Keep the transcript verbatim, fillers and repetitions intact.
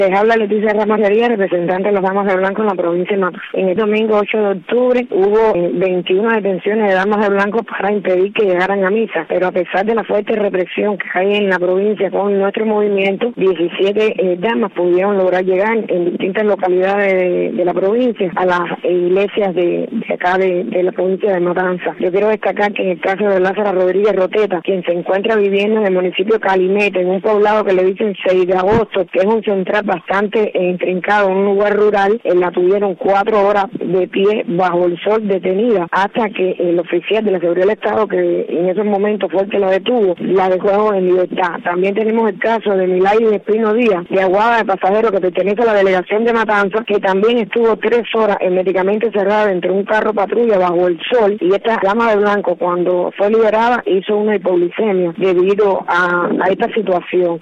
Les habla Leticia Ramarrería, representante de las Damas de Blanco en la provincia de Matanzas. En el domingo ocho de octubre hubo veintiuna detenciones de Damas de Blanco para impedir que llegaran a misa, pero a pesar de la fuerte represión que hay en la provincia con nuestro movimiento, diecisiete eh, damas pudieron lograr llegar en distintas localidades de, de la provincia a las iglesias de, de acá de, de la provincia de Matanzas. Yo quiero destacar que en el caso de Lázara Rodríguez Roteta, quien se encuentra viviendo en el municipio de Calimete, en un poblado que le dicen seis de agosto, que es un central bastante intrincado, en un lugar rural, eh, la tuvieron cuatro horas de pie bajo el sol detenida hasta que el oficial de la seguridad del Estado, que en esos momentos fue el que la detuvo, la dejó en libertad. También tenemos el caso de Milay Espino Díaz, de Aguada de Pasajero, que pertenece a la delegación de Matanzas, que también estuvo tres horas herméticamente cerrada dentro de un carro patrulla bajo el sol, y esta dama de blanco, cuando fue liberada, hizo una hipoglicemia debido a, a esta situación.